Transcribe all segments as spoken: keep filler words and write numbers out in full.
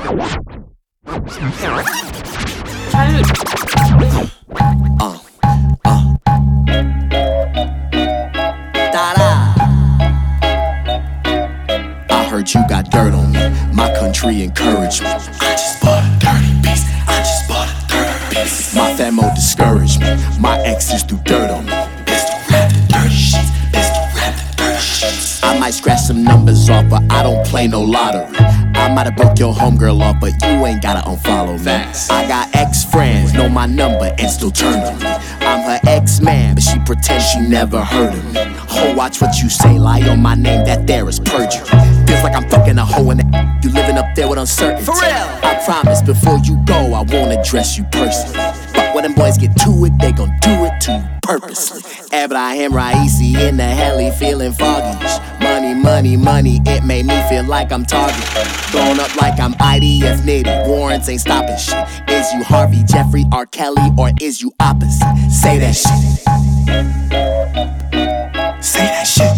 Uh, uh. Da-da. I heard you got dirt on me. My country encouraged me. I just bought a dirty piece. I just bought a dirty piece. My famo discouraged me. My exes threw dirt on me. Pistol rap the dirty sheets. Pistol rap the dirty sheets. I might scratch some numbers off, but I don't play no lottery. I might have broke your homegirl off, but you ain't gotta unfollow me. I got ex-friends, know my number and still turn on me. I'm her ex-man, but she pretends she never heard of me. Ho, watch what you say, lie on my name, that there is perjury. Feels like I'm fucking a hoe in the you living up there with uncertainty. For real, I promise before you go, I won't address you personally. But when them boys get to it, they gon' do it to you purposely. Abraham Raisi in the heli feeling foggy. Money, money, money, it made me feel like I'm Target. Blown up like I'm I D F nitty, warrants ain't stopping shit. Is you Harvey, Jeffrey, R. Kelly, or is you opposite? Say that shit. Say that shit.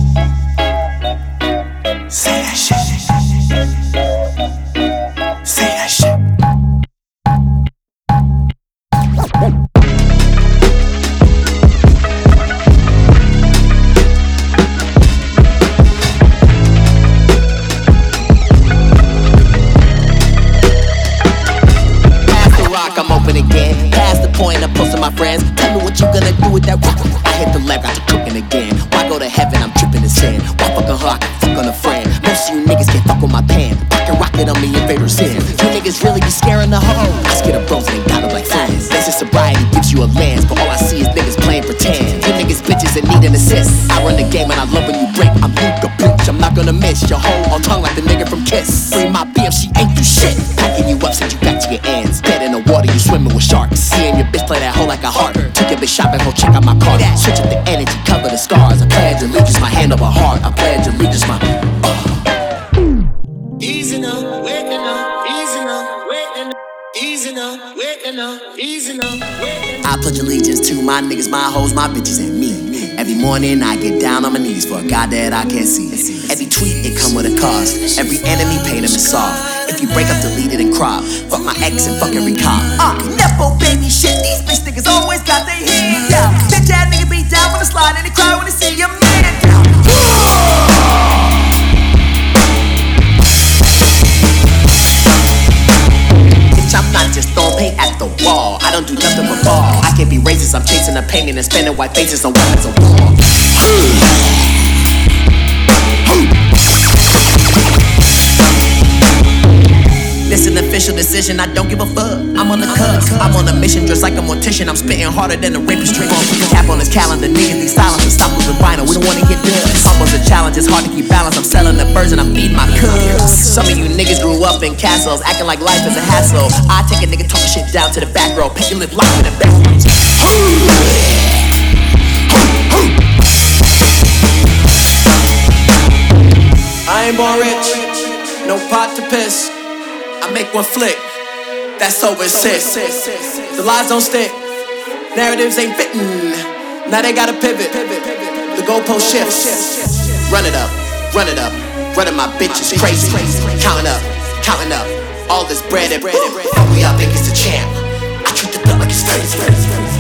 Say that shit. Say that shit. I'm open again. Past the point of posting my friends. Tell me what you gonna do with that rock. I hit the lab, got you cooking again. Why go to heaven? I'm tripping in sand. Why fuck on her? I can fuck on a friend. Most of you niggas can't fuck with my pan. Pocket rocket on me in favor sin. You niggas really be scaring the hoe. I scare the bros and they got them like friends. Basic sobriety gives you a lens, but all I see is niggas playing pretend. You niggas bitches and need an assist. I run the game and I love when you break. I'm Luka Bitch, I'm not gonna miss your hoe on tongue like the nigga from Kiss. Free my B M, she ain't do shit. Packing you up since you got to your ends. Dead in the water, you swimming with sharks. Seeing your bitch play that hoe like a harp. Took your bitch shopping, ho, check out my car. Switch up the energy, cover the scars. I pledge allegiance, my hand over heart. I pledge allegiance, my uh. Easy now, waking up, easy now, waking up, easy now, waking up, easy now, waking up. I pledge allegiance to my niggas, my hoes, my bitches, and me. Every morning I get down on my knees for a God that I can't see. Every tweet, it come with a cost. Every enemy, pain him and soft. If you break up, delete it and crop. Fuck my ex and fuck every cop. Uh, Nepo baby shit, these bitch niggas always got their hand down. Bitch ass nigga be down on the slide and they cry when they see your man down. Bitch, I'm not just throwing paint at the wall. I don't do nothing but ball. I can't be racist, I'm chasing the painting and spending white faces on weapons of war. Listen, official decision, I don't give a fuck. I'm on the cusp, I'm on a mission, just like a mortician. I'm spitting harder than a rapist trick. Cap on his calendar, niggas need silence and stop moving vinyl. We don't wanna get dust. Almost a challenge, it's hard to keep balance. I'm selling the birds and I'm feeding my cubs. Some of you niggas grew up in castles, acting like life is a hassle. I take a nigga talking shit down to the back row, pick your lip life in the back. I ain't born rich, no pot to piss. I make one flick, that's over six. The lies don't stick, narratives ain't fitting. Now they gotta pivot, the goalpost shifts. Run it up, run it up, running my bitch is crazy. Counting up, counting up, all this bread and bread. We all think it's the champ. I treat the belt like it's sturdy.